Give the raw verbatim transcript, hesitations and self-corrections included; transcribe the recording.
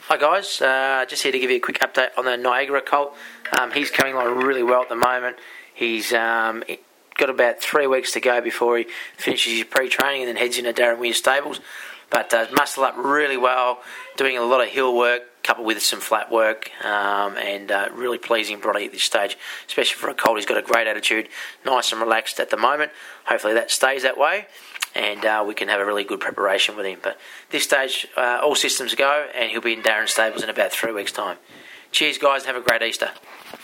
Hi guys, uh, just here to give you a quick update on the Niagara colt. Um, he's coming along really well at the moment. He's um, got about three weeks to go before he finishes his pre-training and then heads into Darren Weir stables. But uh, muscle up really well, doing a lot of hill work coupled with some flat work, um, and uh, really pleasing body at this stage, especially for a colt. He's got a great attitude, nice and relaxed at the moment. Hopefully that stays that way, and uh, we can have a really good preparation with him. But this stage, uh, all systems go, and he'll be in Darren stables in about three weeks' time. Cheers, guys, and have a great Easter.